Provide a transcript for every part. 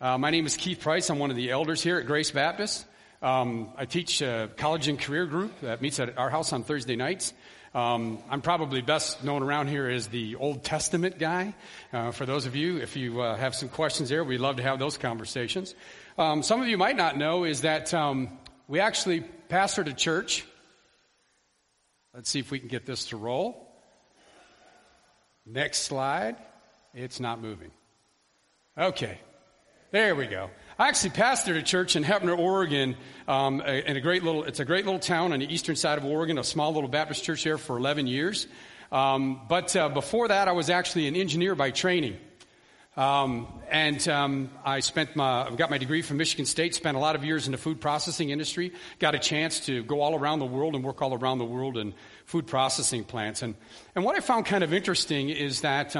My name is Keith Price. I'm one of the elders here at Grace Baptist. I teach a college and career group that meets at our house on Thursday nights. I'm probably best known around here as the Old Testament guy. For those of you, if you have some questions there, we'd love to have those conversations. Some of you might not know is that we actually pastored a church. Let's see if we can get this to roll. Next slide. It's not moving. Okay. There we go. I actually pastored a church in Heppner, Oregon, in it's a great little town on the eastern side of Oregon, a small little Baptist church there for 11 years. But before that, I was actually an engineer by training. I got my degree from Michigan State, spent a lot of years in the food processing industry, got a chance to go all around the world and work all around the world in food processing plants. And what I found kind of interesting is that,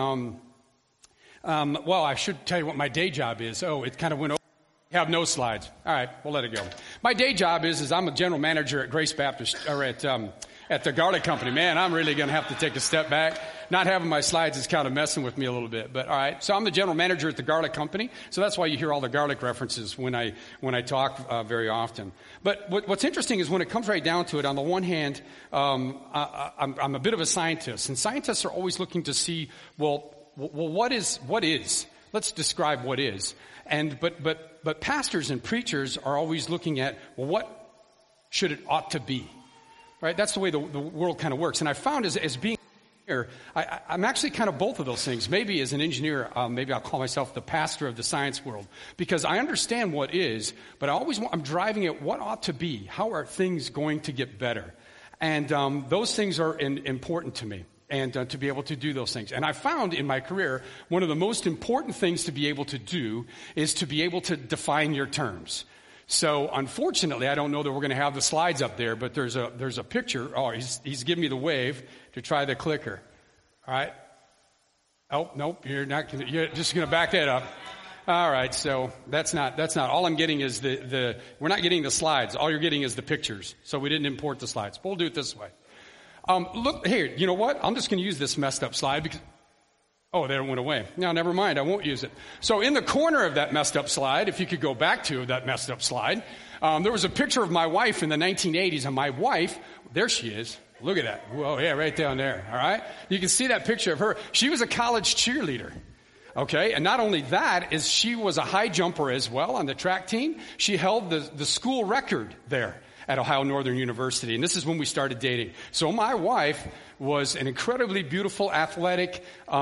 I should tell you what my day job is. Oh, it kind of went over. I have no slides. All right, we'll let it go. My day job is I'm a general manager at Grace Baptist, or at the Garlic Company. Man, I'm really going to have to take a step back. Not having my slides is kind of messing with me a little bit. But all right, so I'm the general manager at the Garlic Company. So that's why you hear all the garlic references when I talk very often. But what's interesting is when it comes right down to it, on the one hand, I'm a bit of a scientist. And scientists are always looking to see, well, what is? Let's describe what is. But pastors and preachers are always looking at, well, what should it ought to be? Right? That's the way the world kind of works. And I found as being here, I'm actually kind of both of those things. Maybe as an engineer, maybe I'll call myself the pastor of the science world, because I understand what is, but I'm driving at what ought to be. How are things going to get better? And those things are important to me. And to be able to do those things. And I found in my career, one of the most important things to be able to do is to be able to define your terms. So unfortunately, I don't know that we're going to have the slides up there, but there's a picture. Oh, he's giving me the wave to try the clicker. All right. Oh, nope, you're just going to back that up. All right, so that's not all I'm getting is we're not getting the slides. All you're getting is the pictures. So we didn't import the slides. But we'll do it this way. Look, here, you know what? I'm just going to use this messed up slide because, that went away. No, never mind. I won't use it. So in the corner of that messed up slide, if you could go back to that messed up slide, there was a picture of my wife in the 1980s, and my wife, there she is. Look at that. Whoa, yeah, right down there. All right. You can see that picture of her. She was a college cheerleader. Okay. And not only that is she was a high jumper as well on the track team. She held the school record there at Ohio Northern University. And this is when we started dating. So my wife was an incredibly beautiful, athletic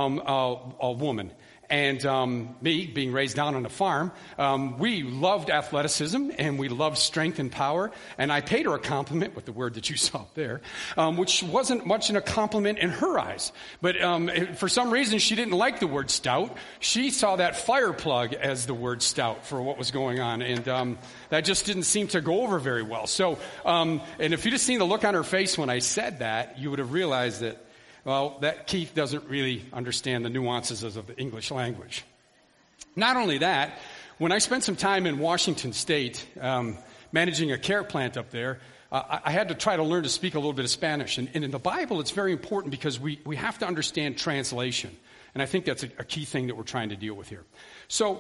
woman. And me, being raised down on a farm, we loved athleticism and we loved strength and power. And I paid her a compliment with the word that you saw up there, which wasn't much in a compliment in her eyes. But for some reason, she didn't like the word stout. She saw that fire plug as the word stout for what was going on. And that just didn't seem to go over very well. So, and if you'd have seen the look on her face when I said that, you would have realized that Keith doesn't really understand the nuances of the English language. Not only that, when I spent some time in Washington State managing a care plant up there, I had to try to learn to speak a little bit of Spanish. And in the Bible, it's very important because we have to understand translation. And I think that's a key thing that we're trying to deal with here. So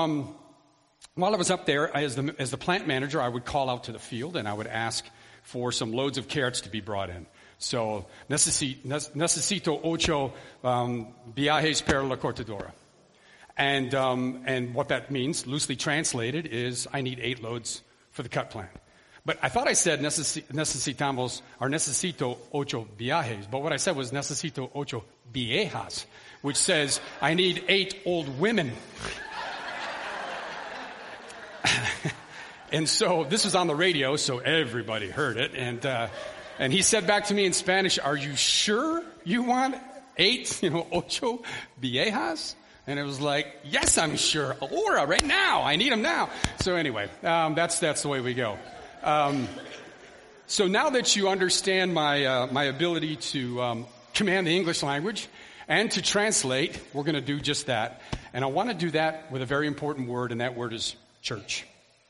while I was up there, as the plant manager, I would call out to the field and I would ask for some loads of carrots to be brought in. So, necesito 8 viajes para la cortadora. And what that means, loosely translated, is I need 8 loads for the cut plant. But I thought I said necesito 8 viajes. But what I said was necesito 8 viejas, which says I need 8 old women. And so this was on the radio, so everybody heard it. And he said back to me in Spanish, "Are you sure you want 8, 8 viejas?" And it was like, "Yes, I'm sure. Ahora, right now. I need them now." So anyway, that's the way we go. So now that you understand my ability to command the English language and to translate, we're going to do just that. And I want to do that with a very important word, and that word is church.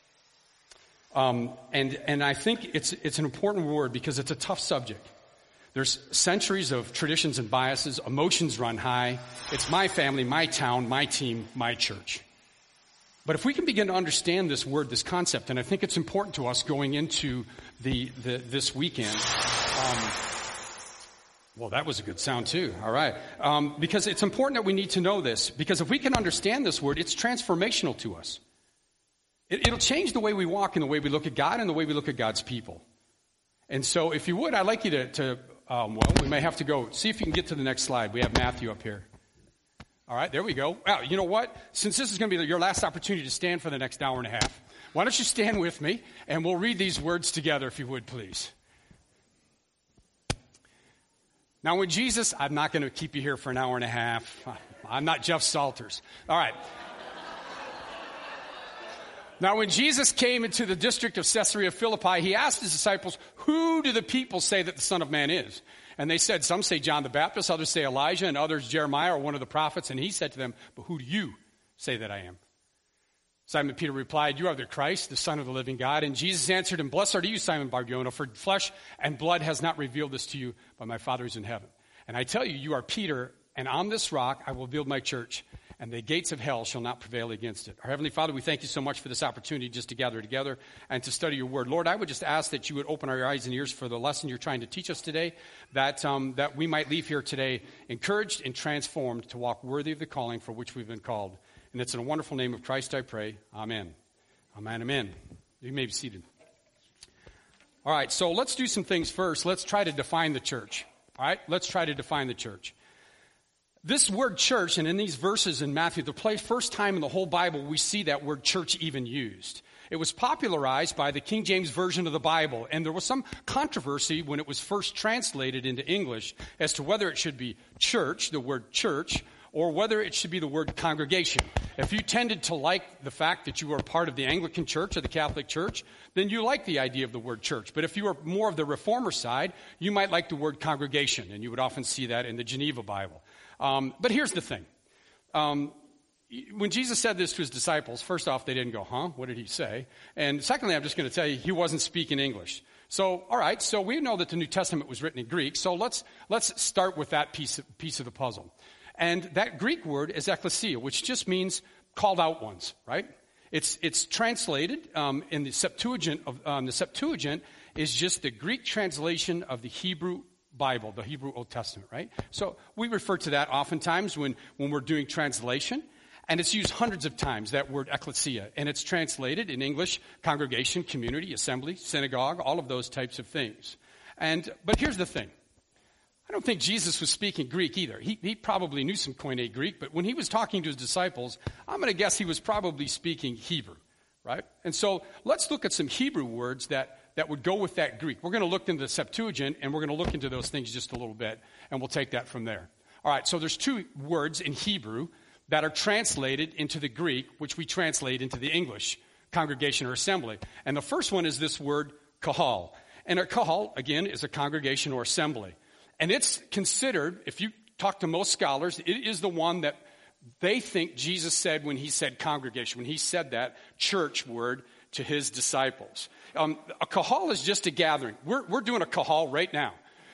And I think it's an important word because it's a tough subject. There's centuries of traditions and biases. Emotions run high. It's my family, my town, my team, my church. But if we can begin to understand this word, this concept, and I think it's important to us going into this weekend. Well, that was a good sound too. All right. Because it's important that we need to know this. Because if we can understand this word, it's transformational to us. It'll change the way we walk and the way we look at God and the way we look at God's people. And so if you would, I'd like you to we may have to go. See if you can get to the next slide. We have Matthew up here. All right, there we go. Wow, you know what? Since this is going to be your last opportunity to stand for the next hour and a half, why don't you stand with me, and we'll read these words together, if you would, please. Now, when Jesus, I'm not going to keep you here for an hour and a half. I'm not Jeff Salters. All right. Now, when Jesus came into the district of Caesarea Philippi, he asked his disciples, "Who do the people say that the Son of Man is?" And they said, some say John the Baptist, others say Elijah, and others Jeremiah or one of the prophets. And he said to them, "But who do you say that I am?" Simon Peter replied, "You are the Christ, the Son of the living God." And Jesus answered him, "Blessed are you, Simon Bar-Jonah, for flesh and blood has not revealed this to you, but my Father is in heaven. And I tell you, you are Peter, and on this rock I will build my church, and the gates of hell shall not prevail against it." Our Heavenly Father, we thank you so much for this opportunity just to gather together and to study your word. Lord, I would just ask that you would open our eyes and ears for the lesson you're trying to teach us today, that we might leave here today encouraged and transformed to walk worthy of the calling for which we've been called. And it's in the wonderful name of Christ I pray. Amen. Amen, amen. You may be seated. All right, so let's do some things first. Let's try to define the church. All right, let's try to define the church. This word church, and in these verses in Matthew, the first time in the whole Bible we see that word church even used. It was popularized by the King James Version of the Bible, and there was some controversy when it was first translated into English as to whether it should be church, the word church, or whether it should be the word congregation. If you tended to like the fact that you were part of the Anglican Church or the Catholic Church, then you like the idea of the word church. But if you were more of the Reformer side, you might like the word congregation, and you would often see that in the Geneva Bible. But here's the thing. When Jesus said this to his disciples, first off, they didn't go, "Huh? What did he say?" And secondly, I'm just going to tell you, he wasn't speaking English. So, all right, so we know that the New Testament was written in Greek, so let's start with that piece of the puzzle. And that Greek word is ekklesia, which just means called out ones, right? It's translated in the Septuagint. The Septuagint is just the Greek translation of the Hebrew Bible, the Hebrew Old Testament, right? So we refer to that oftentimes when we're doing translation, and it's used hundreds of times, that word ekklesia, and it's translated in English, congregation, community, assembly, synagogue, all of those types of things. But here's the thing. I don't think Jesus was speaking Greek either. He probably knew some Koine Greek, but when he was talking to his disciples, I'm going to guess he was probably speaking Hebrew, right? And so let's look at some Hebrew words that would go with that Greek. We're going to look into the Septuagint, and we're going to look into those things just a little bit, and we'll take that from there. All right, so there's two words in Hebrew that are translated into the Greek, which we translate into the English, congregation or assembly. And the first one is this word, kahal. And a kahal, again, is a congregation or assembly. And it's considered, if you talk to most scholars, it is the one that they think Jesus said when he said congregation, when he said that church word to his disciples. A kahal is just a gathering. We're doing a kahal right now.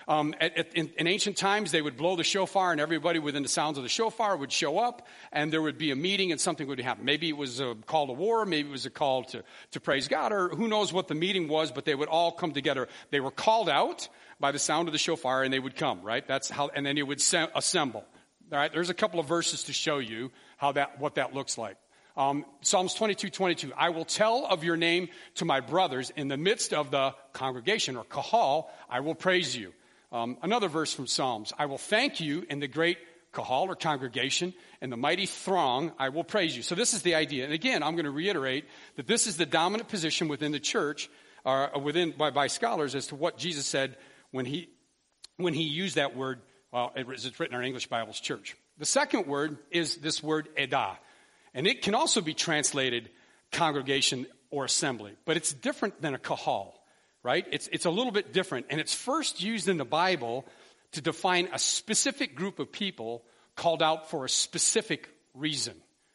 In ancient times, they would blow the shofar, and everybody within the sounds of the shofar would show up, and there would be a meeting, and something would happen. Maybe it was a call to war, maybe it was a call to praise God, or who knows what the meeting was, but they would all come together. They were called out by the sound of the shofar, and they would come, right? That's how, and then they would assemble. All right, there's a couple of verses to show you what that looks like. Psalms 22:22. I will tell of your name to my brothers in the midst of the congregation, or kahal, I will praise you. Another verse from Psalms. I will thank you in the great kahal, or congregation, and the mighty throng, I will praise you. So this is the idea. And again, I'm going to reiterate that this is the dominant position within the church, by scholars, as to what Jesus said when he used that word. Well, it's written in our English Bible's church. The second word is this word edah. And it can also be translated congregation or assembly. But it's different than a kahal, right? It's a little bit different. And it's first used in the Bible to define a specific group of people called out for a specific reason.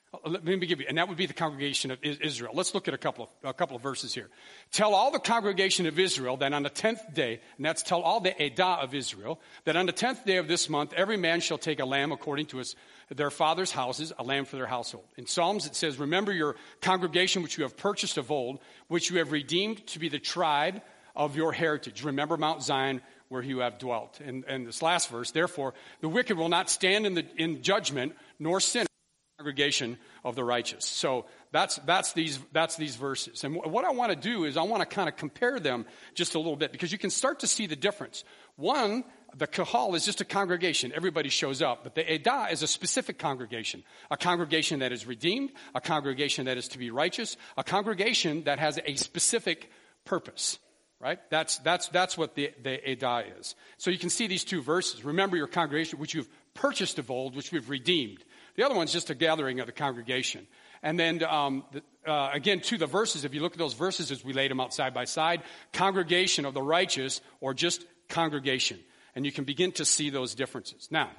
Let me give you, and that would be the congregation of Israel. Let's look at a couple of verses here. Tell all the congregation of Israel that on the 10th day, and that's tell all the Edah of Israel, that on the 10th day of this month, every man shall take a lamb according to their father's houses, a lamb for their household. In Psalms it says, remember your congregation which you have purchased of old, which you have redeemed to be the tribe of your heritage. Remember Mount Zion where you have dwelt. And this last verse, therefore, the wicked will not stand in judgment, nor sin in the congregation of the righteous. So that's these verses. And what I want to do is I want to kind of compare them just a little bit because you can start to see the difference. One, the kahal is just a congregation. Everybody shows up. But the edah is a specific congregation. A congregation that is redeemed, a congregation that is to be righteous, a congregation that has a specific purpose. Right? That's what the edah is. So you can see these two verses. Remember your congregation, which you've purchased of old, which we've redeemed. The other one's just a gathering of the congregation. And then, again, to the verses, if you look at those verses as we laid them out side by side, congregation of the righteous or just congregation. And you can begin to see those differences. Now,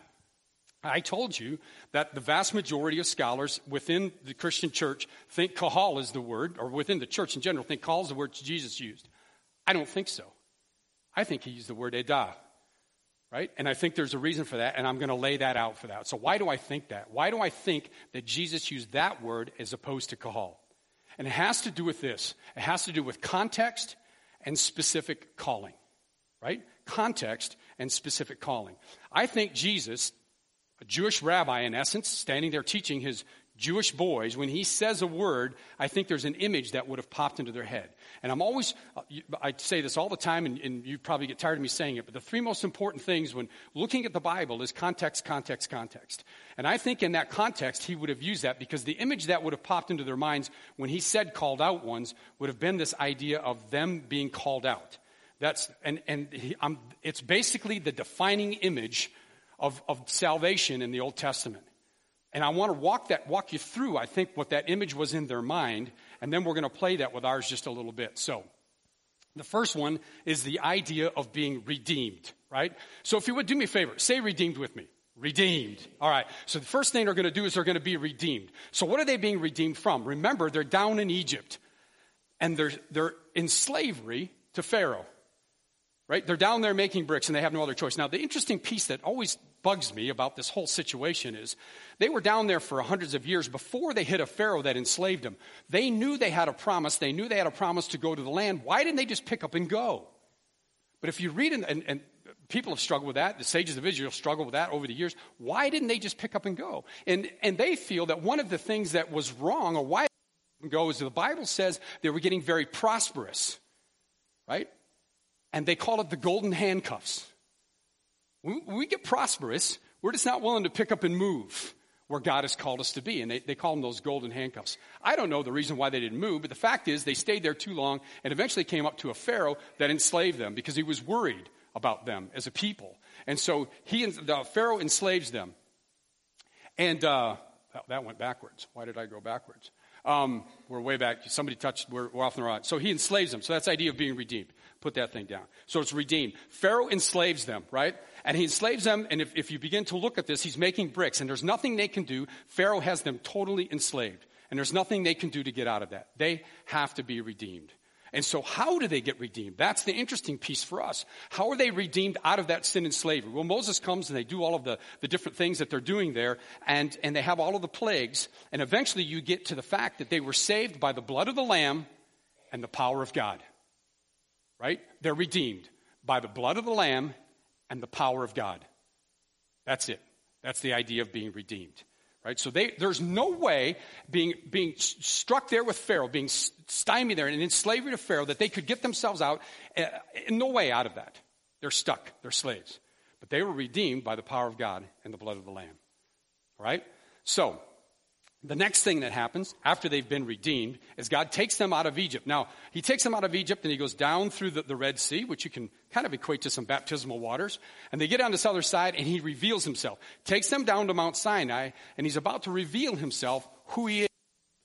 I told you that the vast majority of scholars within the Christian church think kahal is the word, or within the church in general, think kahal is the word Jesus used. I don't think so. I think he used the word edah, right? And I think there's a reason for that, and I'm going to lay that out for that. So why do I think that? Why do I think that Jesus used that word as opposed to kahal? And it has to do with this. It has to do with context and specific calling, right? Context and specific calling. I think Jesus, a Jewish rabbi in essence, standing there teaching his Jewish boys, when he says a word, I think there's an image that would have popped into their head. And I say this all the time, and you probably get tired of me saying it, but the three most important things when looking at the Bible is context, context, context. And I think in that context, he would have used that because the image that would have popped into their minds when he said called out ones would have been this idea of them being called out. It's basically the defining image of salvation in the Old Testament. And I want to walk you through, I think, what that image was in their mind, and then we're going to play that with ours just a little bit. So, the first one is the idea of being redeemed, right? So if you would do me a favor, say redeemed with me. Redeemed. All right. So the first thing they're going to do is they're going to be redeemed. So what are they being redeemed from? Remember, they're down in Egypt, and they're in slavery to Pharaoh, right? They're down there making bricks, and they have no other choice. Now, the interesting piece that always bugs me about this whole situation is they were down there for hundreds of years before they hit a Pharaoh that enslaved them. They knew they had a promise. They knew they had a promise to go to the land. Why didn't they just pick up and go? But if you read, and people have struggled with that, the sages of Israel struggled with that over the years, why didn't they just pick up and go? And they feel that one of the things that was wrong, or why they didn't go, is the Bible says they were getting very prosperous, right? And they call it the golden handcuffs. When we get prosperous, we're just not willing to pick up and move where God has called us to be. And they call them those golden handcuffs. I don't know the reason why they didn't move, but the fact is they stayed there too long and eventually came up to a Pharaoh that enslaved them because he was worried about them as a people. And so the Pharaoh enslaves them. And that went backwards. Why did I go backwards? We're way back. Somebody touched, we're off the rod. So he enslaves them. So that's the idea of being redeemed. Put that thing down. So it's redeemed. Pharaoh enslaves them, right? And he enslaves them, and if you begin to look at this, he's making bricks, and there's nothing they can do. Pharaoh has them totally enslaved, and there's nothing they can do to get out of that. They have to be redeemed. And so how do they get redeemed? That's the interesting piece for us. How are they redeemed out of that sin and slavery? Well, Moses comes, and they do all of the different things that they're doing there, and they have all of the plagues, and eventually you get to the fact that they were saved by the blood of the Lamb and the power of God. Right? They're redeemed by the blood of the Lamb and the power of God. That's it. That's the idea of being redeemed. Right? So there's no way being struck there with Pharaoh, being stymied there and in slavery to Pharaoh, that they could get themselves out. No way out of that. They're stuck. They're slaves. But they were redeemed by the power of God and the blood of the Lamb. All right? So the next thing that happens after they've been redeemed is God takes them out of Egypt. Now, he takes them out of Egypt and he goes down through the Red Sea, which you can kind of equate to some baptismal waters. And they get on this other side and he reveals himself. Takes them down to Mount Sinai and he's about to reveal himself, who he is,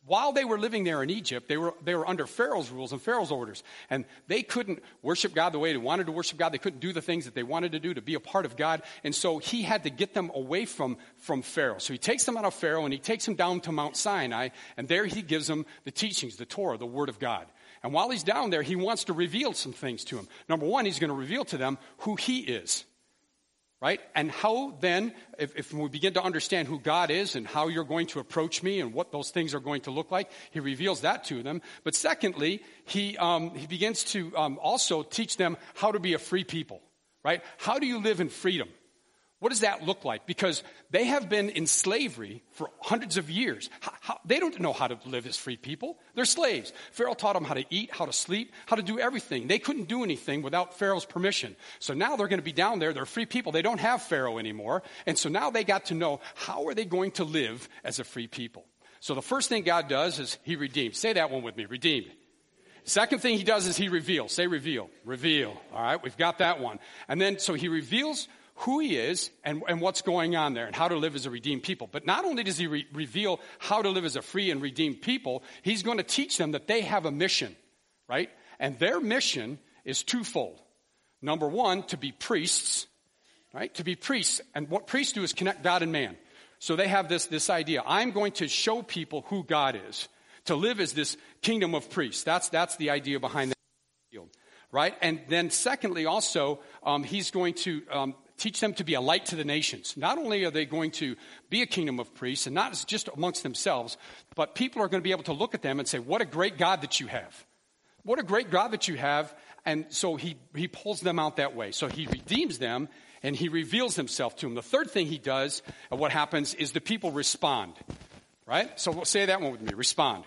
while they were living there in Egypt, they were under Pharaoh's rules and Pharaoh's orders. And they couldn't worship God the way they wanted to worship God. They couldn't do the things that they wanted to do to be a part of God. And so he had to get them away from Pharaoh. So he takes them out of Pharaoh and he takes them down to Mount Sinai. And there he gives them the teachings, the Torah, the Word of God. And while he's down there, he wants to reveal some things to them. Number one, he's going to reveal to them who he is. Right? And how then, if we begin to understand who God is and how you're going to approach me and what those things are going to look like, he reveals that to them. But secondly, he begins to also teach them how to be a free people. Right? How do you live in freedom? What does that look like? Because they have been in slavery for hundreds of years. They don't know how to live as free people. They're slaves. Pharaoh taught them how to eat, how to sleep, how to do everything. They couldn't do anything without Pharaoh's permission. So now they're going to be down there. They're free people. They don't have Pharaoh anymore. And so now they got to know, how are they going to live as a free people? So the first thing God does is he redeems. Say that one with me, redeemed. Second thing he does is he reveals. Say reveal. Reveal. All right, we've got that one. And then so he reveals who he is and what's going on there and how to live as a redeemed people. But not only does he reveal how to live as a free and redeemed people, he's going to teach them that they have a mission, right? And their mission is twofold. Number one, to be priests, right? To be priests. And what priests do is connect God and man. So they have this idea. I'm going to show people who God is. To live as this kingdom of priests. That's the idea behind that field, right? And then secondly, also, he's going to teach them to be a light to the nations. Not only are they going to be a kingdom of priests, and not just amongst themselves, but people are going to be able to look at them and say, what a great God that you have. What a great God that you have. And so he pulls them out that way. So he redeems them, and he reveals himself to them. The third thing he does, what happens, is the people respond. Right? So we'll say that one with me. Respond.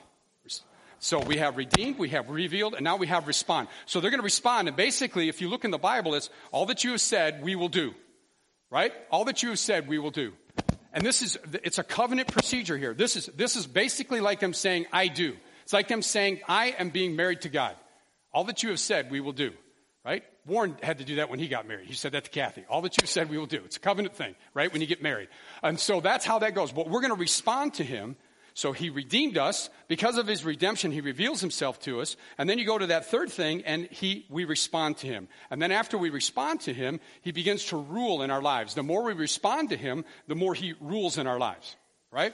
So we have redeemed, we have revealed, and now we have respond. So they're going to respond. And basically, if you look in the Bible, it's all that you have said, we will do. Right? All that you have said, we will do. And it's a covenant procedure here. This is basically like them saying, I do. It's like them saying, I am being married to God. All that you have said, we will do. Right? Warren had to do that when he got married. He said that to Kathy. All that you said, we will do. It's a covenant thing, right? When you get married. And so that's how that goes. But we're going to respond to him. So he redeemed us. Because of his redemption, he reveals himself to us. And then you go to that third thing, and we respond to him. And then after we respond to him, he begins to rule in our lives. The more we respond to him, the more he rules in our lives. Right?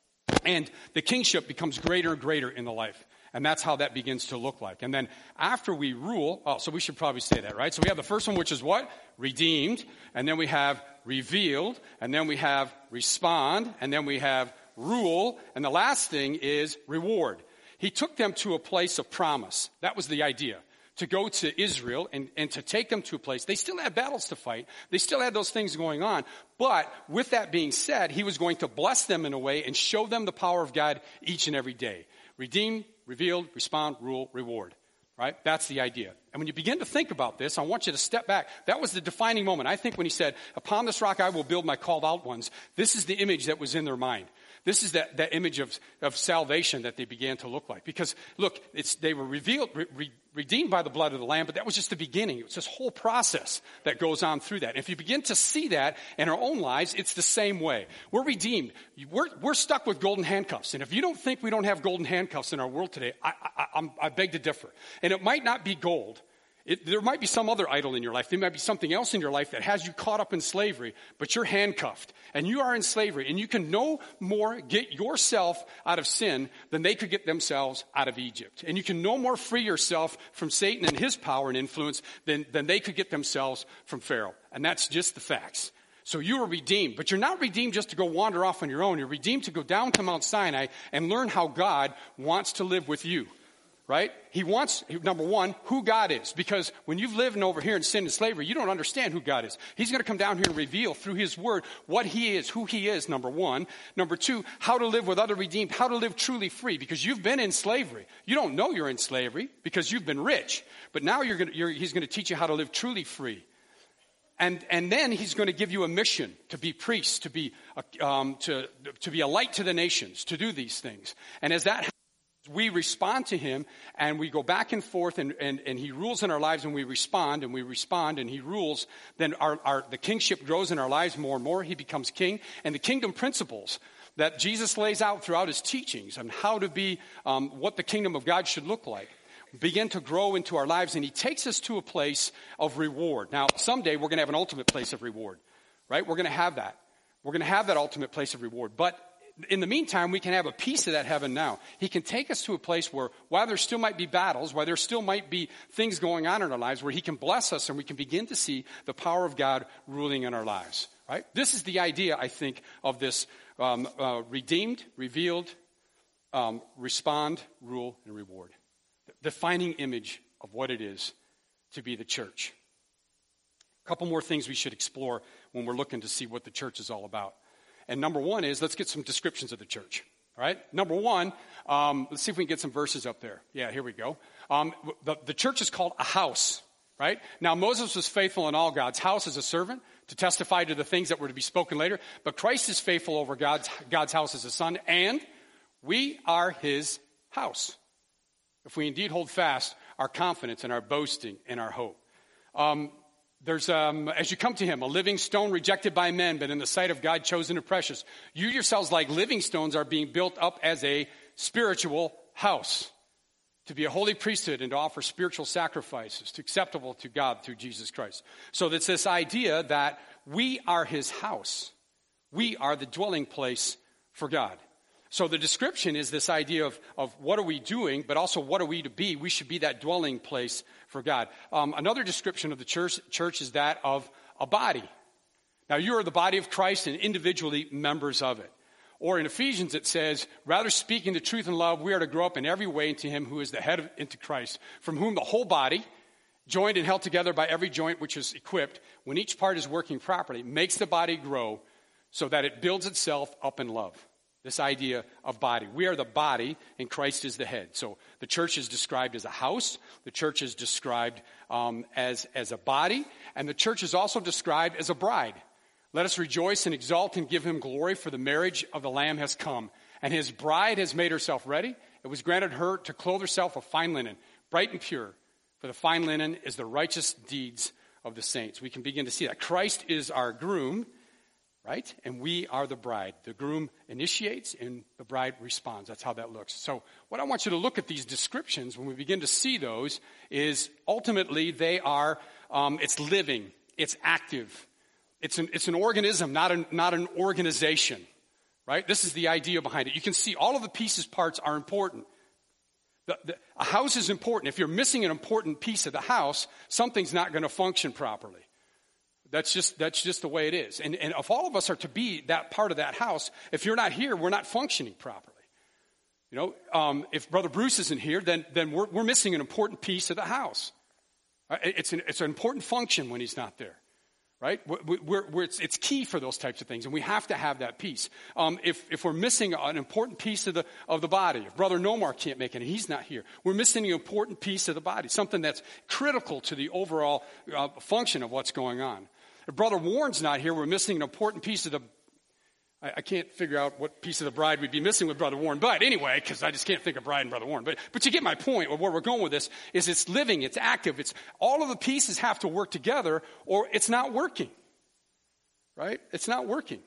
And the kingship becomes greater and greater in the life. And that's how that begins to look like. And then after we rule, so we should probably say that, right? So we have the first one, which is what? Redeemed. And then we have revealed. And then we have respond. And then we have rule, and the last thing is reward. He took them to a place of promise. That was the idea, to go to Israel and to take them to a place. They still had battles to fight. They still had those things going on. But with that being said, he was going to bless them in a way and show them the power of God each and every day. Redeem, revealed, respond, rule, reward. Right? That's the idea. And when you begin to think about this, I want you to step back. That was the defining moment. I think when he said, upon this rock I will build my called out ones, this is the image that was in their mind. This is that image of salvation that they began to look like. Because, look, they were redeemed by the blood of the Lamb, but that was just the beginning. It was this whole process that goes on through that. And if you begin to see that in our own lives, it's the same way. We're redeemed. We're stuck with golden handcuffs. And if you don't think we don't have golden handcuffs in our world today, I beg to differ. And it might not be gold. There might be some other idol in your life. There might be something else in your life that has you caught up in slavery, but you're handcuffed and you are in slavery, and you can no more get yourself out of sin than they could get themselves out of Egypt. And you can no more free yourself from Satan and his power and influence than they could get themselves from Pharaoh. And that's just the facts. So you are redeemed, but you're not redeemed just to go wander off on your own. You're redeemed to go down to Mount Sinai and learn how God wants to live with you. Right? He wants, number one, who God is. Because when you've lived over here in sin and slavery, you don't understand who God is. He's going to come down here and reveal through his word what he is, who he is, number one. Number two, how to live with other redeemed, how to live truly free. Because you've been in slavery. You don't know you're in slavery because you've been rich. But now he's going to teach you how to live truly free. And then he's going to give you a mission to be priests, to be a light to the nations, to do these things. And as that we respond to him, and we go back and forth, and he rules in our lives, and we respond, and he rules. Then the kingship grows in our lives more and more. He becomes king, and the kingdom principles that Jesus lays out throughout his teachings on how to be, what the kingdom of God should look like, begin to grow into our lives, and he takes us to a place of reward. Now, someday we're going to have an ultimate place of reward, right? We're going to have that. We're going to have that ultimate place of reward. But in the meantime, we can have a piece of that heaven now. He can take us to a place where, while there still might be battles, while there still might be things going on in our lives, where he can bless us and we can begin to see the power of God ruling in our lives, right? This is the idea, I think, of this redeemed, revealed, respond, rule, and reward. The defining image of what it is to be the church. A couple more things we should explore when we're looking to see what the church is all about. And number one is, let's get some descriptions of the church. All right? Number one, let's see if we can get some verses up there. Yeah, here we go. The church is called a house, right? Now, Moses was faithful in all God's house as a servant to testify to the things that were to be spoken later. But Christ is faithful over God's house as a son, and we are his house, if we indeed hold fast our confidence and our boasting and our hope. There's, as you come to him, a living stone rejected by men, but in the sight of God chosen and precious. You yourselves, like living stones, are being built up as a spiritual house, to be a holy priesthood and to offer spiritual sacrifices, to acceptable to God through Jesus Christ. So it's this idea that we are his house. We are the dwelling place for God. So the description is this idea of what are we doing, but also what are we to be? We should be that dwelling place for God. Another description of the church is that of a body. Now, you are the body of Christ and individually members of it. Or in Ephesians it says, rather speaking the truth in love, we are to grow up in every way into him who is the head into Christ, from whom the whole body, joined and held together by every joint which is equipped, when each part is working properly, makes the body grow so that it builds itself up in love. This idea of body. We are the body, and Christ is the head. So the church is described as a house. The church is described as a body. And the church is also described as a bride. Let us rejoice and exalt and give him glory, for the marriage of the Lamb has come. And his bride has made herself ready. It was granted her to clothe herself with fine linen, bright and pure. For the fine linen is the righteous deeds of the saints. We can begin to see that. Christ is our groom. Right? And we are the bride. The groom initiates and the bride responds. That's how that looks. So what I want you to look at these descriptions when we begin to see those is ultimately they are, it's living, it's active. It's an organism, not an organization. Right? This is the idea behind it. You can see all of the pieces, parts are important. A house is important. If you're missing an important piece of the house, something's not going to function properly. That's just the way it is. And if all of us are to be that part of that house, if you're not here, we're not functioning properly. You know, if Brother Bruce isn't here, then we're missing an important piece of the house. It's an important function when he's not there, right? It's key for those types of things, and we have to have that piece. If we're missing an important piece of the body, if Brother Nomar can't make it and he's not here, we're missing an important piece of the body, something that's critical to the overall function of what's going on. If Brother Warren's not here, we're missing an important piece of the... I can't figure out what piece of the bride we'd be missing with Brother Warren. But anyway, because I just can't think of bride and Brother Warren. But you get my point of where we're going with this, is it's living, it's active. It's all of the pieces have to work together or it's not working. Right? It's not working.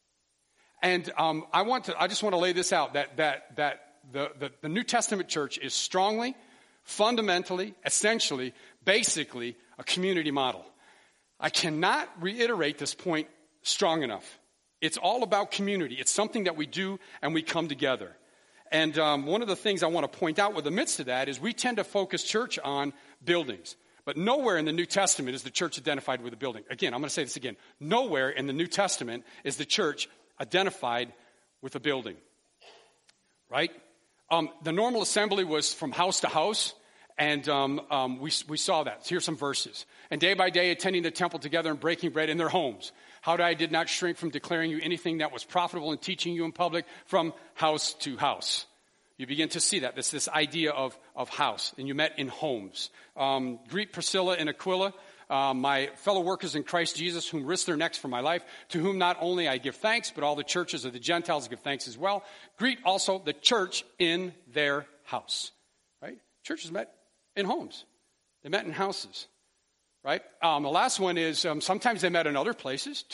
And I just want to lay this out, that the New Testament church is strongly, fundamentally, essentially, basically a community model. I cannot reiterate this point strong enough. It's all about community. It's something that we do and we come together. And one of the things I want to point out with the midst of that is we tend to focus church on buildings. But nowhere in the New Testament is the church identified with a building. Again, I'm going to say this again. Nowhere in the New Testament is the church identified with a building. Right? The normal assembly was from house to house. And we saw that. Here's some verses. And day by day, attending the temple together and breaking bread in their homes. How I did not shrink from declaring you anything that was profitable and teaching you in public from house to house. You begin to see that. This idea of house. And you met in homes. Greet Priscilla and Aquila, my fellow workers in Christ Jesus, whom risked their necks for my life, to whom not only I give thanks, but all the churches of the Gentiles give thanks as well. Greet also the church in their house. Right? Churches met in homes. They met in houses, right? The last one is sometimes they met in other places too.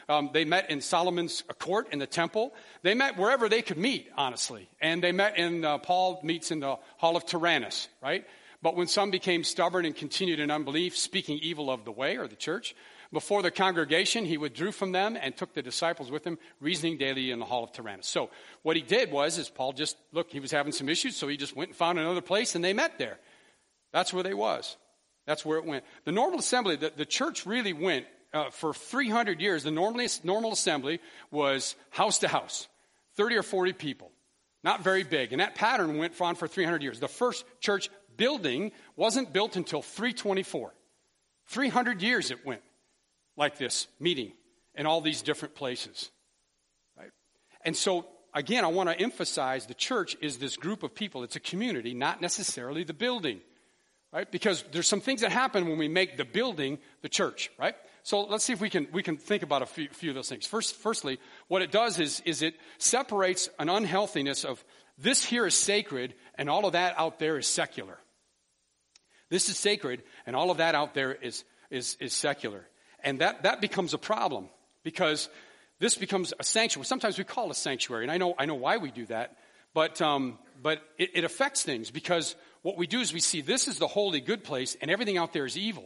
They met in Solomon's court in the temple. They met wherever they could meet, honestly. And they met Paul meets in the hall of Tyrannus, right? But when some became stubborn and continued in unbelief, speaking evil of the way or the church, before the congregation, he withdrew from them and took the disciples with him, reasoning daily in the hall of Tyrannus. So what he did was Paul he was having some issues, so he just went and found another place, and they met there. That's where they was. That's where it went. The normal assembly, the church really went for 300 years. The normal assembly was house to house, 30 or 40 people, not very big. And that pattern went on for 300 years. The first church building wasn't built until 324. 300 years it went like this, meeting in all these different places. Right? And so, again, I want to emphasize the church is this group of people. It's a community, not necessarily the building. Right? Because there's some things that happen when we make the building the church, right? So let's see if we can think about a few of those things. Firstly, what it does is it separates an unhealthiness of this here is sacred and all of that out there is secular. This is sacred and all of that out there is secular. And that becomes a problem because this becomes a sanctuary. Sometimes we call it a sanctuary, and I know why we do that, but it affects things because what we do is we see this is the holy good place and everything out there is evil.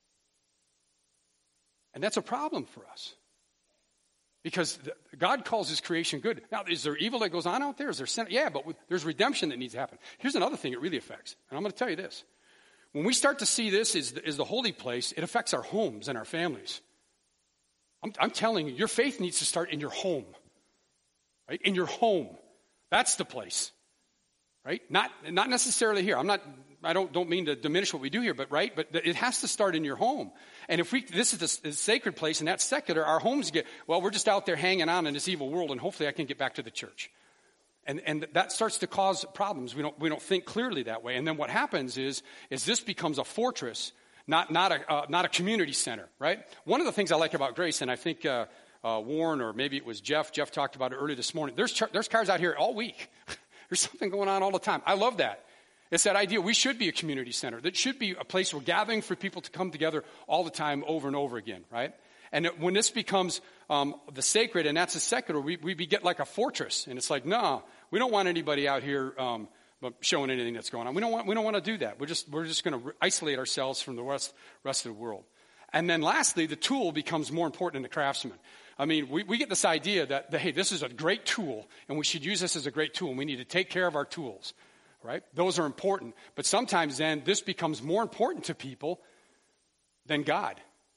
And that's a problem for us. Because God calls his creation good. Now, is there evil that goes on out there? Is there sin? Yeah, but there's redemption that needs to happen. Here's another thing it really affects. And I'm going to tell you this. When we start to see this as the holy place, it affects our homes and our families. I'm telling you, your faith needs to start in your home. Right? In your home. That's the place. Right? Not necessarily here. I don't mean to diminish what we do here, but it has to start in your home. And if this is a sacred place and that's secular, our homes we're just out there hanging on in this evil world, and hopefully I can get back to the church. And that starts to cause problems. We don't think clearly that way. And then what happens is this becomes a fortress, not a community center, right? One of the things I like about Grace, and I think Warren or maybe it was Jeff talked about it earlier this morning. There's cars out here all week. There's something going on all the time. I love that. It's that idea we should be a community center. That should be a place we're gathering for people to come together all the time over and over again, right? And when this becomes the sacred and that's a secular, we get like a fortress. And it's like, no, we don't want anybody out here showing anything that's going on. We don't want to do that. We're just going to isolate ourselves from the rest of the world. And then lastly, the tool becomes more important than the craftsman. I mean, we get this idea that, hey, this is a great tool, and we should use this as a great tool, and we need to take care of our tools, right? Those are important. But sometimes then this becomes more important to people than God.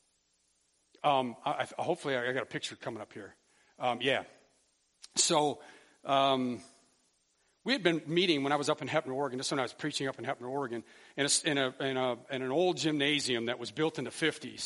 Hopefully I got a picture coming up here. Yeah. So we had been meeting when I was up in Heppner, Oregon, just when I was preaching up in Heppner, Oregon, in an old gymnasium that was built in the 50s.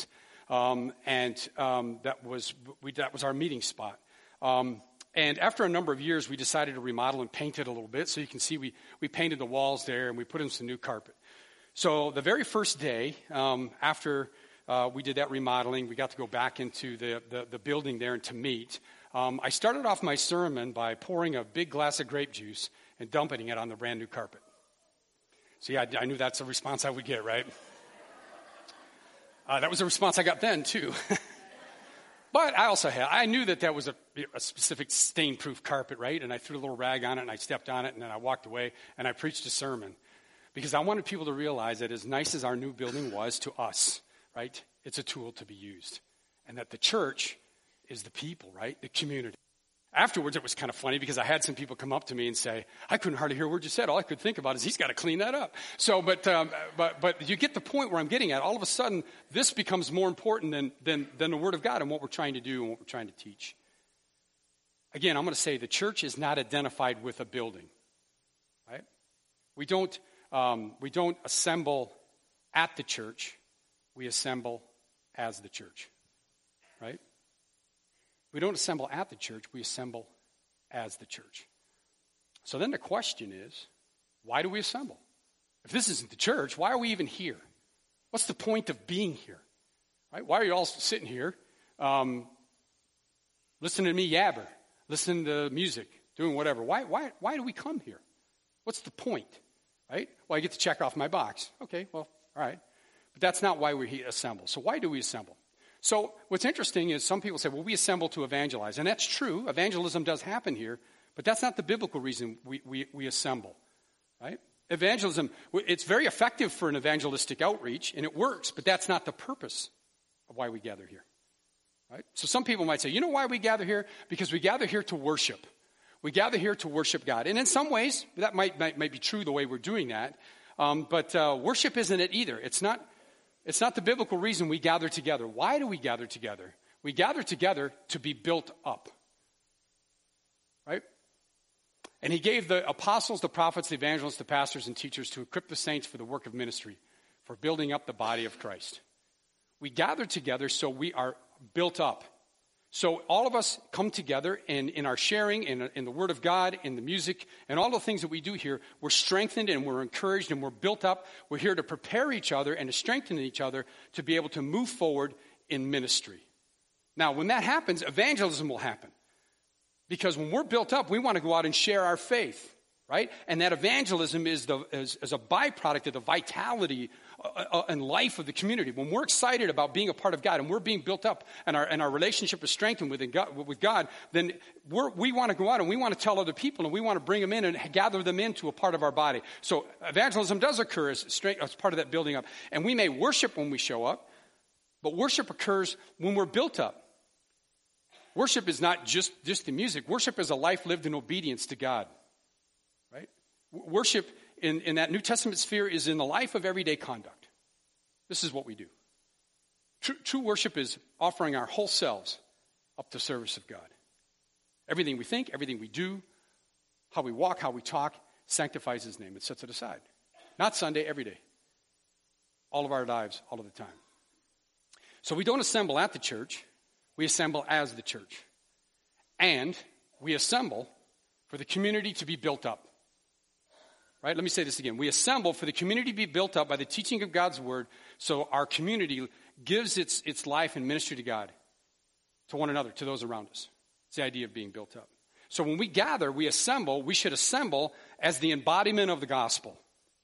That was our meeting spot. And after a number of years, we decided to remodel and paint it a little bit. So you can see we painted the walls there and we put in some new carpet. So the very first day after we did that remodeling, we got to go back into the building there and to meet. I started off my sermon by pouring a big glass of grape juice and dumping it on the brand new carpet. See, I knew that's a response I would get, right? That was a response I got then, too. But I knew that was a specific stain-proof carpet, right? And I threw a little rag on it, and I stepped on it, and then I walked away, and I preached a sermon. Because I wanted people to realize that as nice as our new building was to us, right, it's a tool to be used. And that the church is the people, right, the community. Afterwards, it was kind of funny because I had some people come up to me and say, I couldn't hardly hear a word you said. All I could think about is he's got to clean that up. So, but you get the point where I'm getting at. All of a sudden, this becomes more important than the Word of God and what we're trying to do and what we're trying to teach. Again, I'm going to say the church is not identified with a building, right? We don't assemble at the church. We assemble as the church, right? We don't assemble at the church, we assemble as the church. So then the question is, why do we assemble? If this isn't the church, why are we even here? What's the point of being here? Right? Why are you all sitting here listening to me yabber, listening to music, doing whatever? Why do we come here? What's the point? Right? Well, I get to check off my box. Okay, well, all right. But that's not why we assemble. So why do we assemble? So what's interesting is some people say, well, we assemble to evangelize. And that's true. Evangelism does happen here. But that's not the biblical reason we assemble, right? Evangelism, it's very effective for an evangelistic outreach, and it works. But that's not the purpose of why we gather here, right? So some people might say, you know why we gather here? Because we gather here to worship. We gather here to worship God. And in some ways, that might be true the way we're doing that. But worship isn't it either. It's not the biblical reason we gather together. Why do we gather together? We gather together to be built up, right? And he gave the apostles, the prophets, the evangelists, the pastors, and teachers to equip the saints for the work of ministry, for building up the body of Christ. We gather together so we are built up. So all of us come together in our sharing, in the Word of God, in the music, and all the things that we do here. We're strengthened and we're encouraged and we're built up. We're here to prepare each other and to strengthen each other to be able to move forward in ministry. Now, when that happens, evangelism will happen. Because when we're built up, we want to go out and share our faith, right? And that evangelism is a byproduct of the vitality and life of the community. When we're excited about being a part of God and we're being built up and our relationship is strengthened with God, then we want to go out and we want to tell other people and we want to bring them in and gather them into a part of our body. So evangelism does occur as part of that building up. And we may worship when we show up, but worship occurs when we're built up. Worship is not just the music. Worship is a life lived in obedience to God, right? Worship in that New Testament sphere is in the life of everyday conduct. This is what we do. True worship is offering our whole selves up to service of God. Everything we think, everything we do, how we walk, how we talk, sanctifies his name. It sets it aside. Not Sunday, every day. All of our lives, all of the time. So we don't assemble at the church. We assemble as the church. And we assemble for the community to be built up. Right? Let me say this again. We assemble for the community to be built up by the teaching of God's word so our community gives its life and ministry to God, to one another, to those around us. It's the idea of being built up. So when we gather, we assemble, we should assemble as the embodiment of the gospel.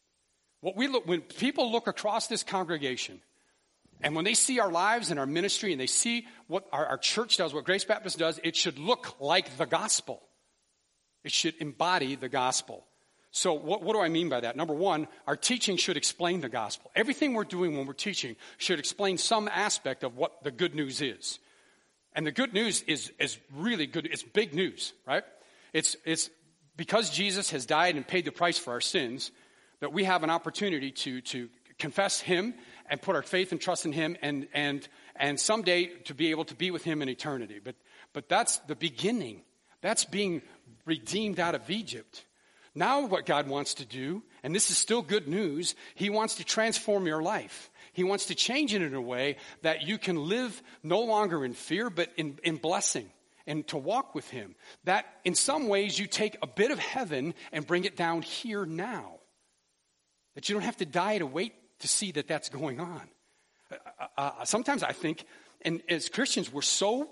When people look across this congregation, and when they see our lives and our ministry and they see what our church does, what Grace Baptist does, it should look like the gospel. It should embody the gospel. So what do I mean by that? Number one, our teaching should explain the gospel. Everything we're doing when we're teaching should explain some aspect of what the good news is. And the good news is really good. It's big news, right? It's because Jesus has died and paid the price for our sins that we have an opportunity to confess him and put our faith and trust in him and someday to be able to be with him in eternity. But that's the beginning. That's being redeemed out of Egypt. Now what God wants to do, and this is still good news, he wants to transform your life. He wants to change it in a way that you can live no longer in fear, but in blessing and to walk with him. That in some ways you take a bit of heaven and bring it down here now. That you don't have to die to wait to see that that's going on. Sometimes I think, and as Christians, we're so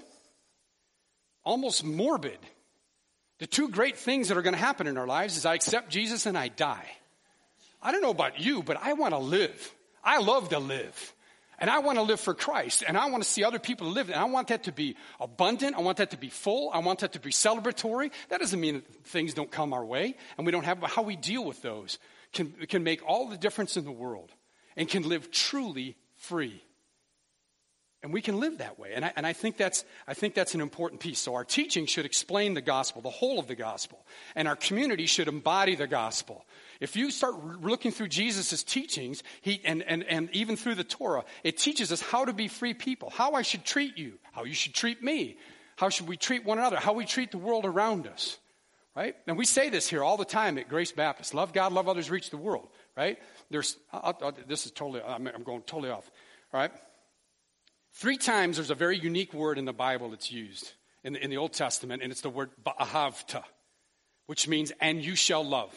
almost morbid. The two great things that are going to happen in our lives is I accept Jesus and I die. I don't know about you, but I want to live. I love to live. And I want to live for Christ. And I want to see other people live. And I want that to be abundant. I want that to be full. I want that to be celebratory. That doesn't mean that things don't come our way and we don't have, how we deal with those can make all the difference in the world and can live truly free. And we can live that way. And I think that's an important piece. So our teaching should explain the gospel, the whole of the gospel. And our community should embody the gospel. If you start looking through Jesus' teachings, and even through the Torah, it teaches us how to be free people, how I should treat you, how you should treat me, how should we treat one another, how we treat the world around us. Right? And we say this here all the time at Grace Baptist. Love God, love others, reach the world. Right? This is totally, I'm going totally off. All right? 3 times there's a very unique word in the Bible that's used in the Old Testament, and it's the word ba'ahavta, which means, and you shall love.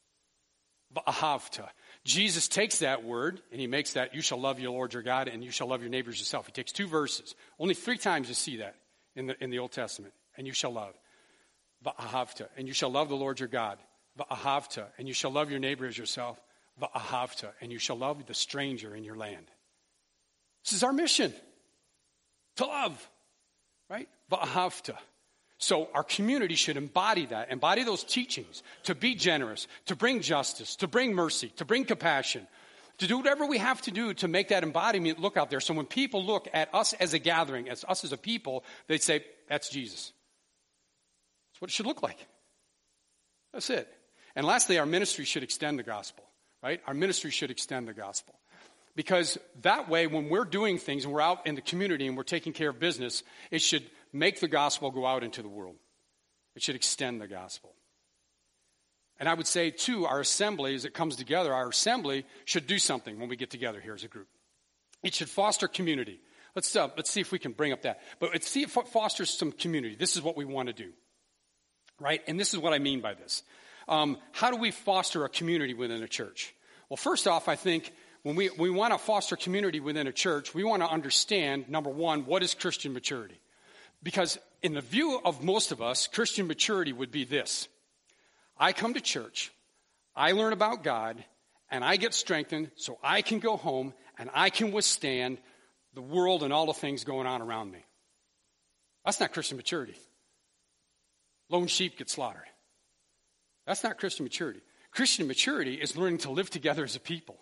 Ba'ahavta. Jesus takes that word, and he makes that, you shall love your Lord your God, and you shall love your neighbors yourself. He takes 2 verses. Only 3 times you see that in the Old Testament. And you shall love. Va'ahavta, and you shall love the Lord your God. Va'ahavta, and you shall love your neighbor as yourself. Va'ahavta, and you shall love the stranger in your land. This is our mission. to love, right? V'ahavta. So our community should embody that, embody those teachings, to be generous, to bring justice, to bring mercy, to bring compassion, to do whatever we have to do to make that embodiment look out there. So when people look at us as a gathering, as us as a people, they say, that's Jesus. That's what it should look like. That's it. And lastly, our ministry should extend the gospel, right? Our ministry should extend the gospel. Because that way, when we're doing things and we're out in the community and we're taking care of business, it should make the gospel go out into the world. It should extend the gospel. And I would say, too, our assembly, as it comes together, our assembly should do something when we get together here as a group. It should foster community. Let's see if we can bring up that. But let's see if it fosters some community. This is what we want to do, right? And this is what I mean by this. How do we foster a community within a church? Well, first off, I think when we want to foster community within a church, we want to understand, number one, what is Christian maturity? Because in the view of most of us, Christian maturity would be this. I come to church, I learn about God, and I get strengthened so I can go home and I can withstand the world and all the things going on around me. That's not Christian maturity. Lone sheep get slaughtered. That's not Christian maturity. Christian maturity is learning to live together as a people.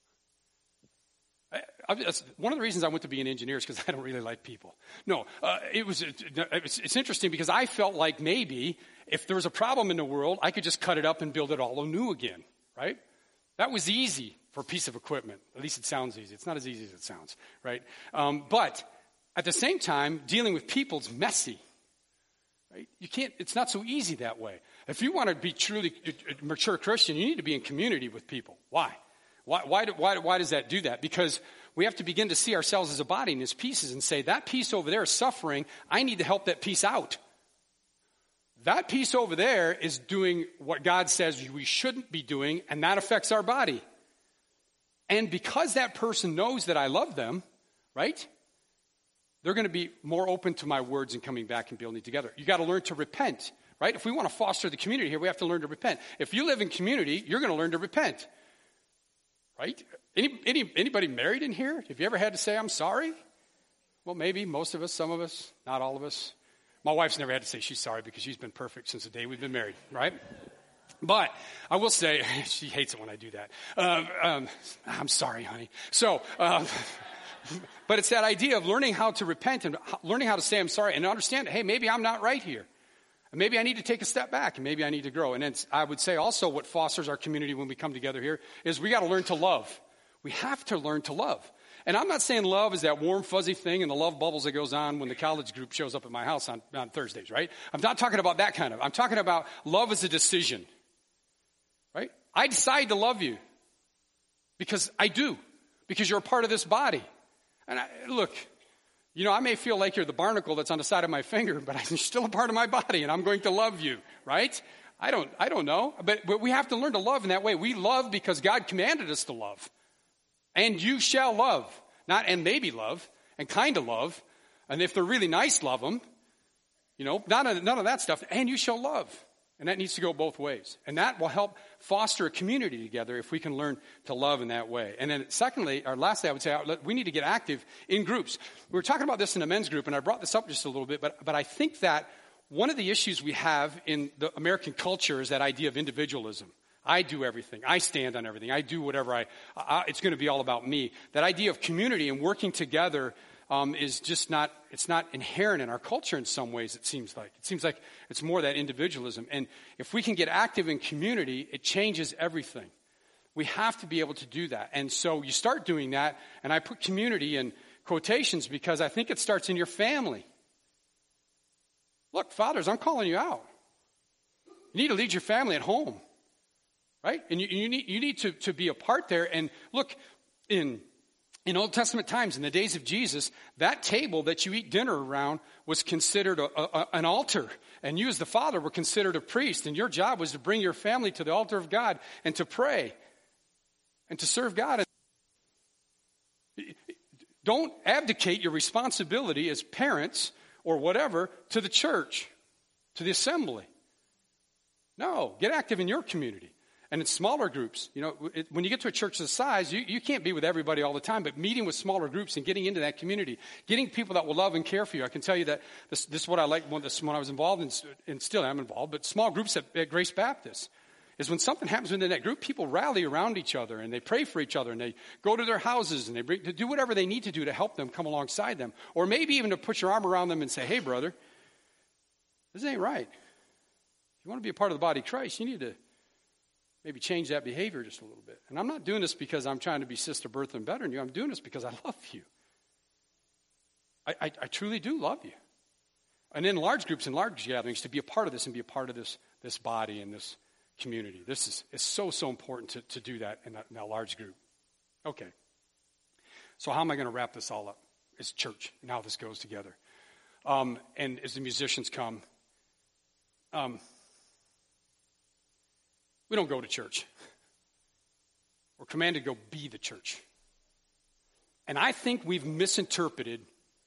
One of the reasons I went to be an engineer is because I don't really like people. No, it's interesting because I felt like maybe if there was a problem in the world, I could just cut it up and build it all anew again, right? That was easy for a piece of equipment. At least it sounds easy. It's not as easy as it sounds, right? But at the same time, dealing with people is messy, right? It's not so easy that way. If you want to be truly a mature Christian, you need to be in community with people. Why? Why does that do that? Because we have to begin to see ourselves as a body and as pieces and say, that piece over there is suffering. I need to help that piece out. That piece over there is doing what God says we shouldn't be doing, and that affects our body. And because that person knows that I love them, right, they're going to be more open to my words and coming back and building together. You got to learn to repent, right? If we want to foster the community here, we have to learn to repent. If you live in community, you're going to learn to repent. Right? Anybody married in here? Have you ever had to say, I'm sorry? Well, maybe most of us, some of us, not all of us. My wife's never had to say she's sorry because she's been perfect since the day we've been married, right? But I will say, she hates it when I do that. I'm sorry, honey. So, but it's that idea of learning how to repent and learning how to say I'm sorry and understand, hey, maybe I'm not right here. Maybe I need to take a step back, and maybe I need to grow. And then I would say also what fosters our community when we come together here is we got to learn to love. We have to learn to love. And I'm not saying love is that warm, fuzzy thing and the love bubbles that goes on when the college group shows up at my house on Thursdays, right? I'm not talking about that kind of. I'm talking about love as a decision, right? I decide to love you because I do, because you're a part of this body. And look, you know, I may feel like you're the barnacle that's on the side of my finger, but I'm still a part of my body, and I'm going to love you, right? I don't know, but we have to learn to love in that way. We love because God commanded us to love. And you shall love, not and maybe love, and kind of love, and if they're really nice, love them. You know, none of that stuff, and you shall love. And that needs to go both ways. And that will help foster a community together if we can learn to love in that way. And then secondly, or lastly, I would say we need to get active in groups. We were talking about this in the men's group, and I brought this up just a little bit, but I think that one of the issues we have in the American culture is that idea of individualism. I do everything. I stand on everything. I do whatever it's going to be all about me. That idea of community and working together is just not, it's not inherent in our culture in some ways, it seems like. It seems like it's more that individualism. And if we can get active in community, it changes everything. We have to be able to do that. And so you start doing that, and I put community in quotations because I think it starts in your family. Look, fathers, I'm calling you out. You need to lead your family at home, right? And you need to be a part there. And look, in Old Testament times, in the days of Jesus, that table that you eat dinner around was considered an altar. And you as the father were considered a priest. And your job was to bring your family to the altar of God and to pray and to serve God. Don't abdicate your responsibility as parents or whatever to the church, to the assembly. No, get active in your community. And in smaller groups, when you get to a church this size, you can't be with everybody all the time, but meeting with smaller groups and getting into that community, getting people that will love and care for you. I can tell you that this is what I like when I was involved in, and still am involved, but small groups at Grace Baptist is when something happens within that group, people rally around each other and they pray for each other and they go to their houses and they do whatever they need to do to help them come alongside them. Or maybe even to put your arm around them and say, hey, brother, this ain't right. If you want to be a part of the body of Christ, you need to maybe change that behavior just a little bit. And I'm not doing this because I'm trying to be Sister Bertha and better than you. I'm doing this because I love you. I truly do love you. And in large groups and large gatherings, to be a part of this and be a part of this body and this community. This is so important to do that in that large group. Okay. So how am I going to wrap this all up? It's church and how this goes together. And as the musicians come, we don't go to church. We're commanded to go be the church. And I think we've misinterpreted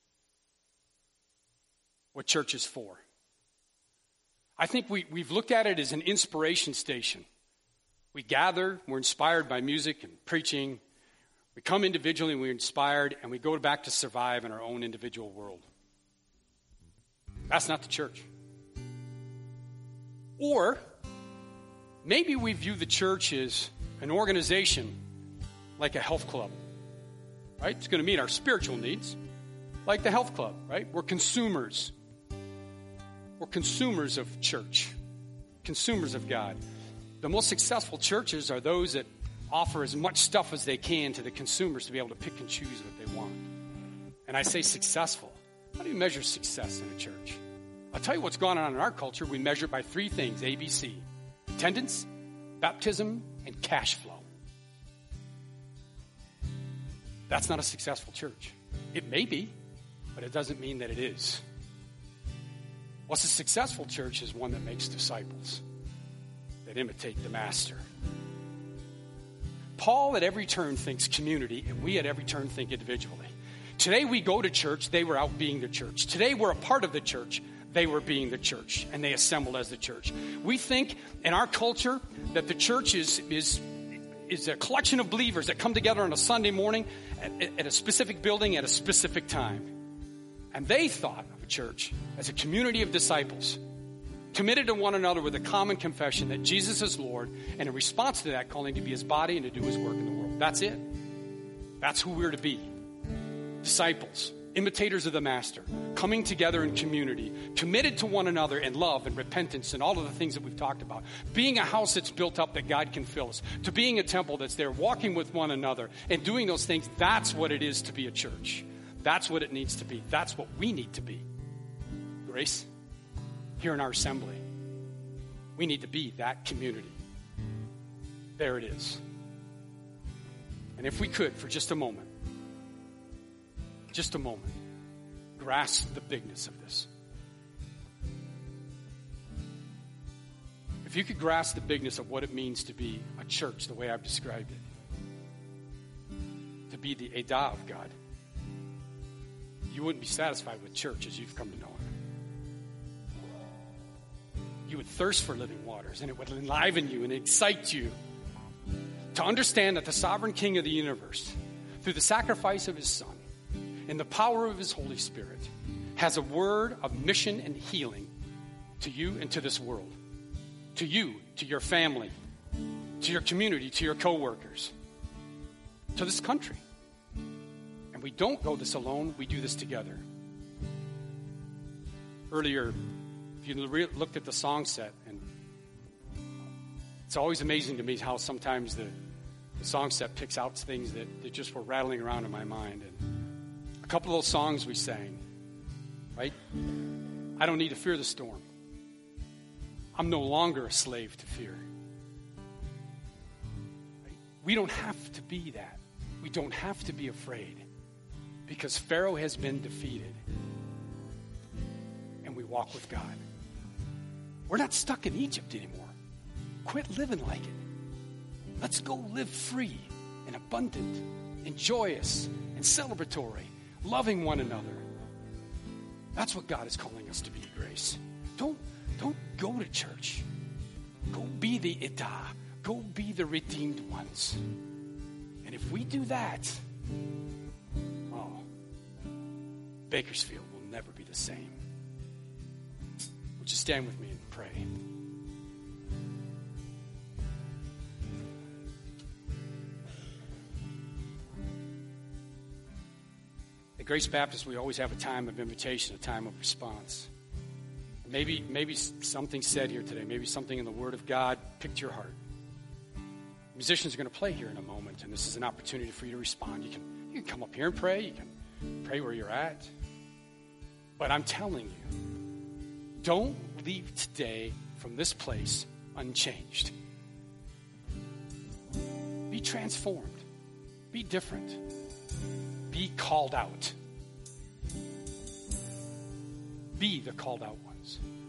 what church is for. I think we've looked at it as an inspiration station. We gather, we're inspired by music and preaching. We come individually, we're inspired, and we go back to survive in our own individual world. That's not the church. Or maybe we view the church as an organization like a health club, right? It's going to meet our spiritual needs, like the health club, right? We're consumers. We're consumers of church, consumers of God. The most successful churches are those that offer as much stuff as they can to the consumers to be able to pick and choose what they want. And I say successful. How do you measure success in a church? I'll tell you what's going on in our culture. We measure it by three things, ABC: attendance, baptism, and cash flow. That's not a successful church. It may be, but it doesn't mean that it is. What's a successful church is one that makes disciples, that imitate the master. Paul at every turn thinks community, and we at every turn think individually. Today we go to church, they were out being the church. Today we're a part of the church, they were being the church, and they assembled as the church. We think in our culture that the church is a collection of believers that come together on a Sunday morning at a specific building at a specific time. And they thought of a church as a community of disciples, committed to one another with a common confession that Jesus is Lord, and in response to that, calling to be his body and to do his work in the world. That's it. That's who we're to be. Disciples, imitators of the master, coming together in community, committed to one another in love and repentance and all of the things that we've talked about. Being a house that's built up that God can fill us, to being a temple that's there, walking with one another and doing those things. That's what it is to be a church. That's what it needs to be. That's what we need to be. Grace, here in our assembly, we need to be that community. There it is. And if we could, for just a moment, grasp the bigness of this. If you could grasp the bigness of what it means to be a church, the way I've described it, to be the Edah of God, you wouldn't be satisfied with church as you've come to know it. You would thirst for living waters, and it would enliven you and excite you to understand that the sovereign King of the universe, through the sacrifice of his Son and the power of his Holy Spirit, has a word of mission and healing to you and to this world, to you, to your family, to your community, to your coworkers, to this country. And we don't go this alone, we do this together. Earlier, if you looked at the song set, and it's always amazing to me how sometimes the song set picks out things that just were rattling around in my mind. And a couple of those songs we sang, right? I don't need to fear the storm. I'm no longer a slave to fear. Right? We don't have to be that. We don't have to be afraid, because Pharaoh has been defeated and we walk with God. We're not stuck in Egypt anymore. Quit living like it. Let's go live free and abundant and joyous and celebratory, loving one another. That's what God is calling us to be, Grace. Don't go to church. Go be the Edah. go be the redeemed ones. And if we do that, oh, Bakersfield will never be the same. Would you stand with me and pray? At Grace Baptist, we always have a time of invitation, a time of response. Maybe something said here today, maybe something in the Word of God picked your heart. Musicians are going to play here in a moment, and this is an opportunity for you to respond. You can come up here and pray. You can pray where you're at. But I'm telling you, don't leave today from this place unchanged. Be transformed. Be different. Be called out. Be the called out ones.